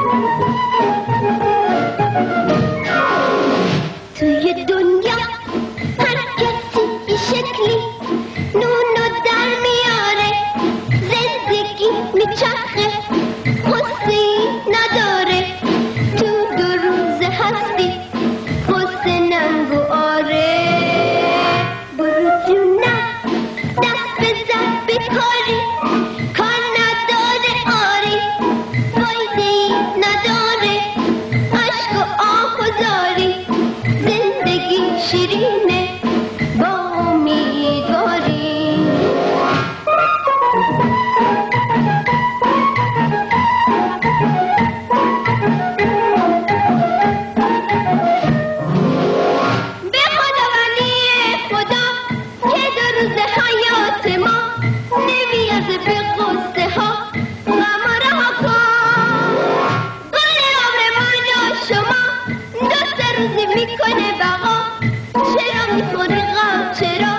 توی دنیا هر کسی یه شکلی نونو در میاره، زندگی میچرخه قصه‌ای نداره. تو 2 روز هستی قصه نگو آره. برو جونم دست بزن به کاری، کار نداره آری، فایده‌ای نداره عشق و آه و زاری. زندگی شیرینه با امیدواری. به خدا ولی خدا که 2 روز حیات ما نمیارزه به قصه ها. غم رها کن گل عمر من و شما 2-3 روزی میکنه بقا. چرا میخوری غم چرا